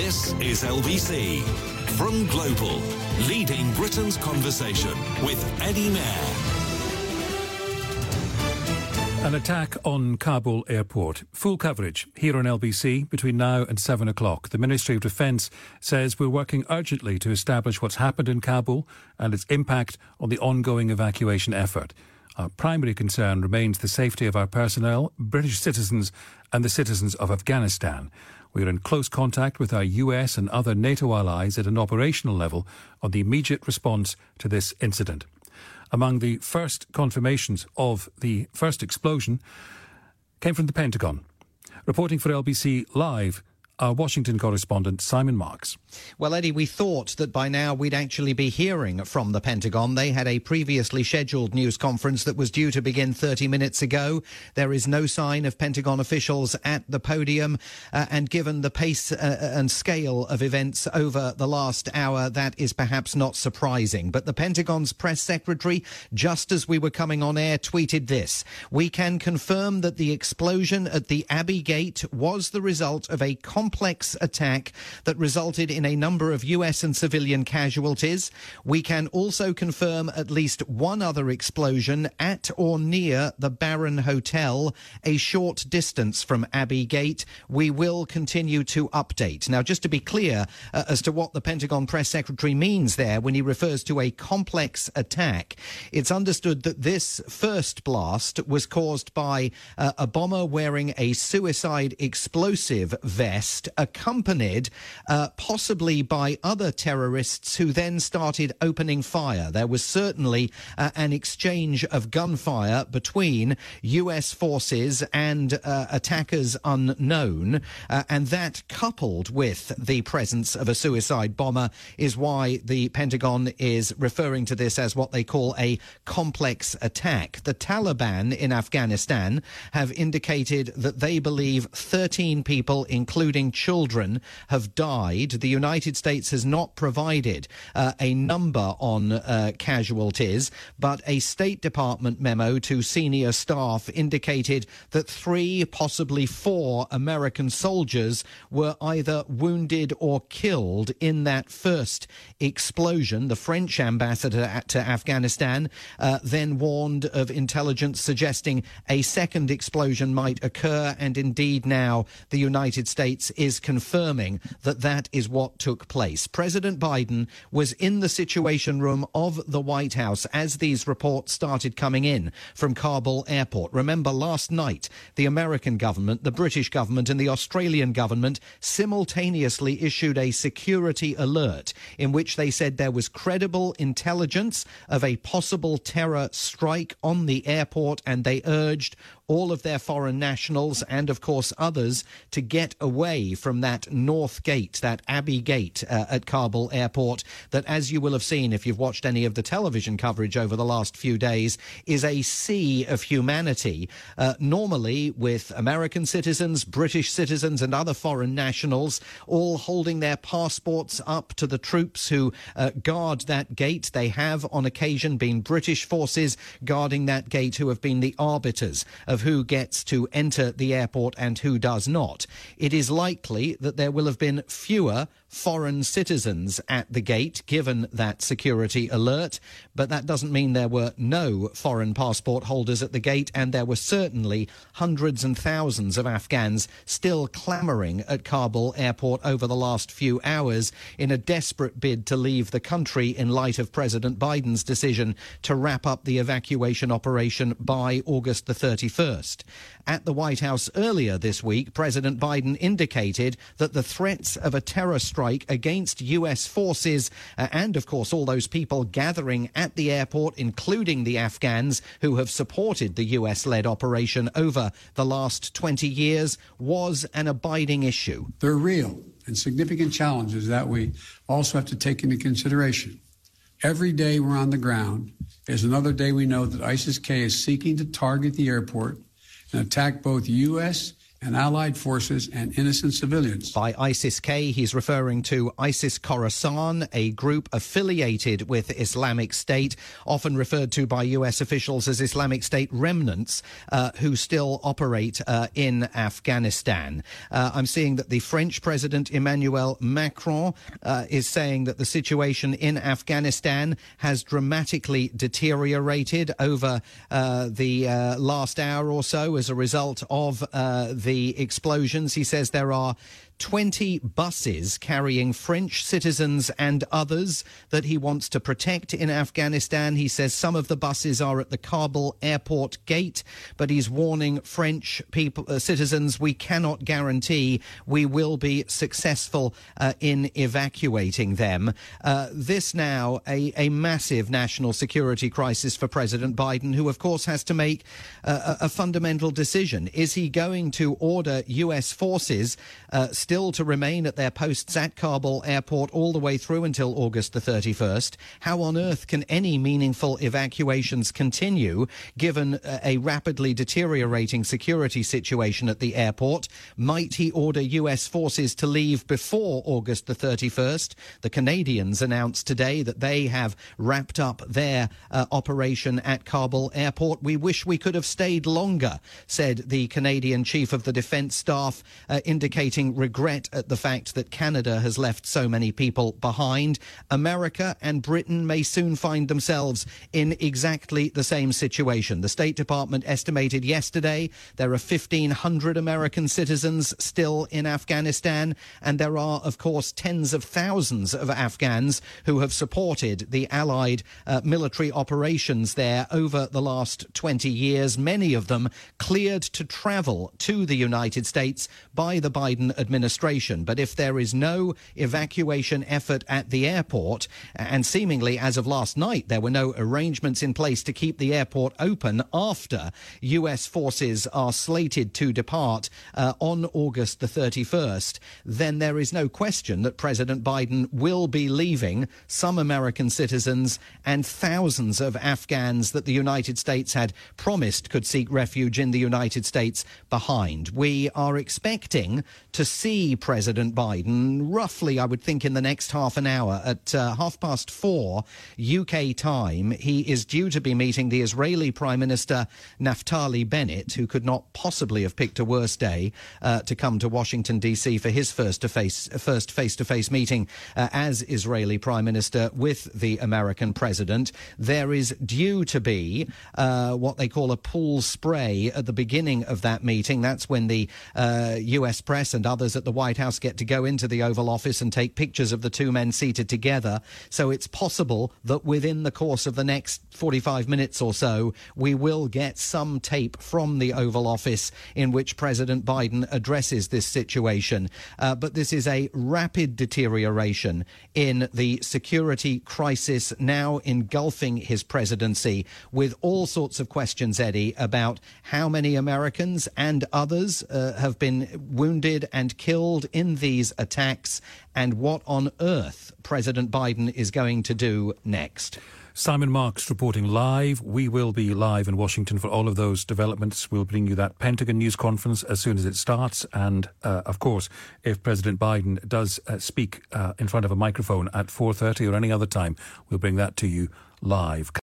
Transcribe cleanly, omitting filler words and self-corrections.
This is LBC. From Global, leading Britain's conversation with Eddie Mair. An attack on Kabul airport. Full coverage here on LBC between now and 7 o'clock. The Ministry of Defence says we're working urgently to establish what's happened in Kabul and its impact on the ongoing evacuation effort. Our primary concern remains the safety of our personnel, British citizens and the citizens of Afghanistan. We are in close contact with our US and other NATO allies at an operational level on the immediate response to this incident. Among the first confirmations of the first explosion came from the Pentagon. Reporting for LBC Live, our Washington correspondent Simon Marks. Well, Eddie, we thought that by now we'd actually be hearing from the Pentagon. They had a previously scheduled news conference that was due to begin 30 minutes ago. There is no sign of Pentagon officials at the podium. And given the pace and scale of events over the last hour, that is perhaps not surprising. But the Pentagon's press secretary, just as we were coming on air, tweeted this: "We can confirm that the explosion at the Abbey Gate was the result of a complex attack that resulted in a number of US and civilian casualties. We can also confirm at least one other explosion at or near the Baron Hotel, a short distance from Abbey Gate. We will continue to update." Now, just to be clear as to what the Pentagon press secretary means there when he refers to a complex attack, it's understood that this first blast was caused by a bomber wearing a suicide explosive vest, accompanied possibly by other terrorists who then started opening fire. There was certainly an exchange of gunfire between US forces and attackers unknown, and that, coupled with the presence of a suicide bomber, is why the Pentagon is referring to this as what they call a complex attack. The Taliban in Afghanistan have indicated that they believe 13 people, including children, have died. The United States has not provided a number on casualties, but a State Department memo to senior staff indicated that 3, possibly 4 American soldiers were either wounded or killed in that first explosion. The French ambassador to Afghanistan then warned of intelligence suggesting a second explosion might occur, and indeed now the United States is confirming that that is what took place. President Biden was in the Situation Room of the White House as these reports started coming in from Kabul airport. Remember, last night, the American government, the British government and the Australian government simultaneously issued a security alert in which they said there was credible intelligence of a possible terror strike on the airport, and they urged all of their foreign nationals and, of course, others to get away from that North Gate, that Abbey Gate at Kabul airport, that, as you will have seen if you've watched any of the television coverage over the last few days, is a sea of humanity, normally with American citizens, British citizens and other foreign nationals all holding their passports up to the troops who guard that gate. They have on occasion been British forces guarding that gate who have been the arbiters of who gets to enter the airport and who does not. It is likely that there will have been fewer foreign citizens at the gate, given that security alert, but that doesn't mean there were no foreign passport holders at the gate, and there were certainly hundreds and thousands of Afghans still clamouring at Kabul airport over the last few hours in a desperate bid to leave the country in light of President Biden's decision to wrap up the evacuation operation by August the 31st. At the White House earlier this week, President Biden indicated that the threats of a terror strike against US forces and, of course, all those people gathering at the airport, including the Afghans who have supported the US-led operation over the last 20 years, was an abiding issue. They're real and significant challenges that we also have to take into consideration. Every day we're on the ground is another day we know that ISIS-K is seeking to target the airport and attack both U.S. and allied forces and innocent civilians. By ISIS-K, he's referring to ISIS Khorasan, a group affiliated with Islamic State, often referred to by US officials as Islamic State remnants, who still operate in Afghanistan. I'm seeing that the French President Emmanuel Macron is saying that the situation in Afghanistan has dramatically deteriorated over the last hour or so as a result of the explosions. He says there are 20 buses carrying French citizens and others that he wants to protect in Afghanistan. He says some of the buses are at the Kabul airport gate, but he's warning French citizens, we cannot guarantee we will be successful in evacuating them. This now a massive national security crisis for President Biden, who of course has to make a fundamental decision. Is he going to order US forces still to remain at their posts at Kabul airport all the way through until August the 31st? How on earth can any meaningful evacuations continue given a rapidly deteriorating security situation at the airport? Might he order US forces to leave before August the 31st? The Canadians announced today that they have wrapped up their operation at Kabul airport. We wish we could have stayed longer, said the Canadian Chief of the Defence Staff, indicating regret at the fact that Canada has left so many people behind. America and Britain may soon find themselves in exactly the same situation. The State Department estimated yesterday there are 1,500 American citizens still in Afghanistan, and there are, of course, tens of thousands of Afghans who have supported the Allied military operations there over the last 20 years, many of them cleared to travel to the United States by the Biden administration. But if there is no evacuation effort at the airport, and seemingly as of last night there were no arrangements in place to keep the airport open after US forces are slated to depart on August the 31st, then there is no question that President Biden will be leaving some American citizens and thousands of Afghans that the United States had promised could seek refuge in the United States behind. We are expecting to see President Biden roughly, I would think, in the next half an hour at 4:30 UK time. He is due to be meeting the Israeli Prime Minister Naftali Bennett, who could not possibly have picked a worse day to come to Washington, D.C. for his first face-to-face meeting as Israeli Prime Minister with the American President. There is due to be what they call a pool spray at the beginning of that meeting. That's when the US press and others at the White House get to go into the Oval Office and take pictures of the two men seated together. So it's possible that within the course of the next 45 minutes or so, we will get some tape from the Oval Office in which President Biden addresses this situation. But this is a rapid deterioration in the security crisis now engulfing his presidency, with all sorts of questions, Eddie, about how many Americans and others have been wounded and killed in these attacks, and what on earth President Biden is going to do next. Simon Marks reporting live. We will be live in Washington for all of those developments. We'll bring you that Pentagon news conference as soon as it starts. And, of course, if President Biden does speak in front of a microphone at 4:30 or any other time, we'll bring that to you live.